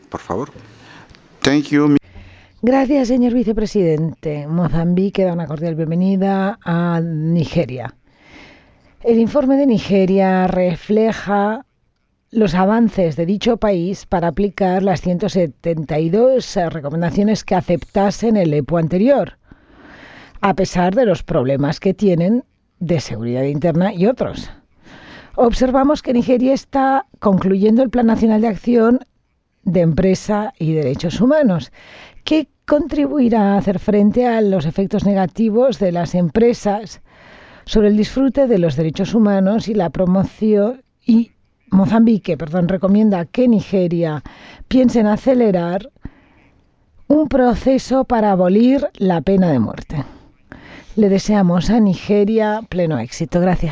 por favor. Thank you. Gracias, señor vicepresidente. Mozambique da una cordial bienvenida a Nigeria. El informe de Nigeria refleja los avances de dicho país para aplicar las 172 recomendaciones que aceptasen el EPO anterior, a pesar de los problemas que tienen de seguridad interna y otros. Observamos que Nigeria está concluyendo el Plan Nacional de Acción de Empresa y Derechos Humanos, que contribuirá a hacer frente a los efectos negativos de las empresas sobre el disfrute de los derechos humanos y la promoción. Y Mozambique, recomienda que Nigeria piense en acelerar un proceso para abolir la pena de muerte. Le deseamos a Nigeria pleno éxito. Gracias.